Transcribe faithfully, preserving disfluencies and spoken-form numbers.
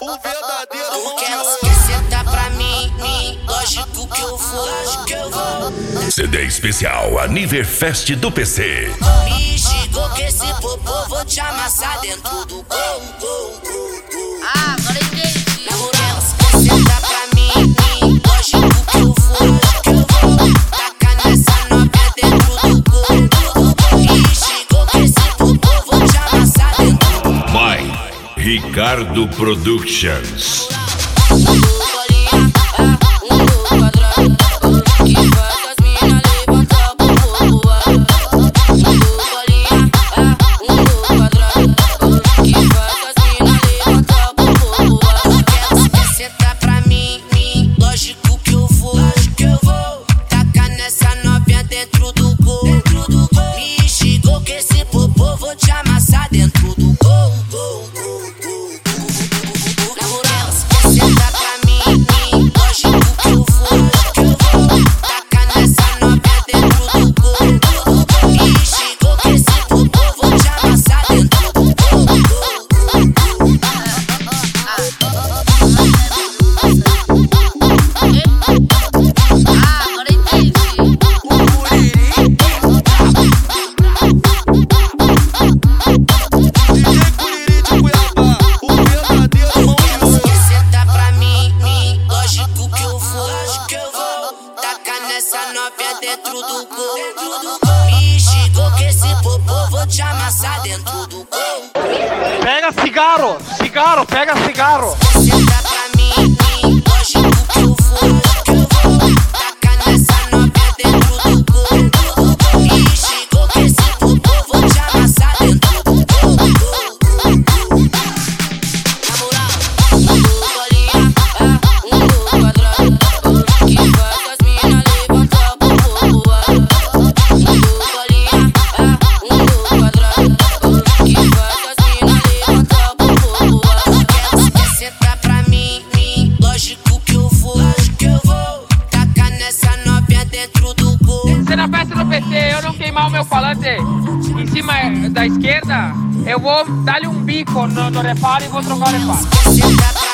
o verdadeiro Tu mão quer, de ouro. quer sentar pra mim, mim, lógico que eu vou, lógico que eu vou. C D especial Aniverfest do P C. Me xingou que esse popô vou te amassar dentro do gol, gol, gol, gol. Ah, agora entendi. Na moral, quer sentar pra mim, mim, lógico que eu vou, lógico que eu vou. Taca nessa novinha dentro do gol. Me xingou que esse popô vou te amassar dentro do gol. Mãe Ricardo Productions. Dentro do gol, me xingou que esse popô vou te amassar dentro do gol. Pega cigarro, cigarro, pega cigarro. Senta pra mim, mim, lógico que eu vou, lógico que eu vou. Taca nessa novinha dentro do gol. Me xingou que esse popô vou te amassar dentro do gol. Na moral, um gol bolinha, um gol quadrado, que faz as mina levantar pro povo. Um gol bolinha, um gol quadrado, que faz as mina levantar pro povo. Quer sentar pra mim, mim, lógico que eu vou, lógico que eu vou. Taca nessa novinha dentro do gol. Se na festa do P C eu não queimar o meu falante em cima da esquerda, eu vou dar-lhe um bico no, no reparo e vou trocar o reparo. Senta pra